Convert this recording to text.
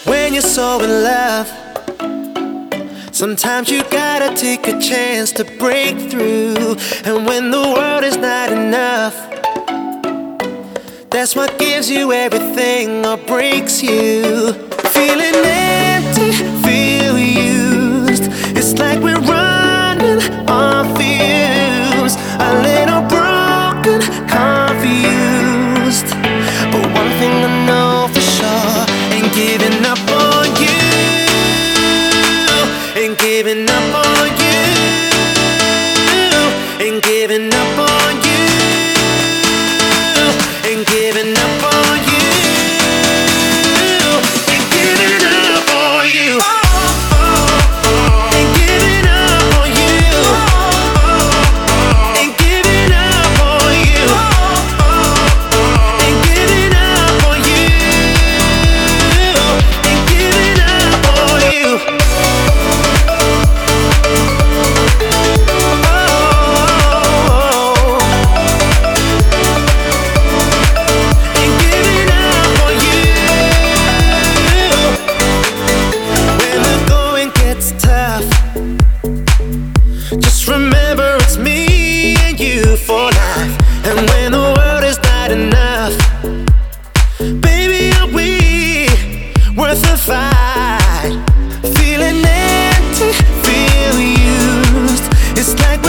When you're so in love, sometimes you gotta take a chance to break through. And when the world is not enough, that's what gives you everything or breaks you. Feeling empty, feel used. It's like we're running on fumes, a little broken, confused. But one thing I know for sure, ain't giving up on you, ain't giving up on you, ain't giving up on you, ain't giving up on you, ain't giving up on you. Ain't giving up on you. Ain't giving up on you. Ain't giving up on you. Ain't giving up on you. Ain't giving up on you. When the going gets tough, just remember it's me and you for life. And when the world is not enough, baby, are we worth the fight? Feeling empty, feel used. It's like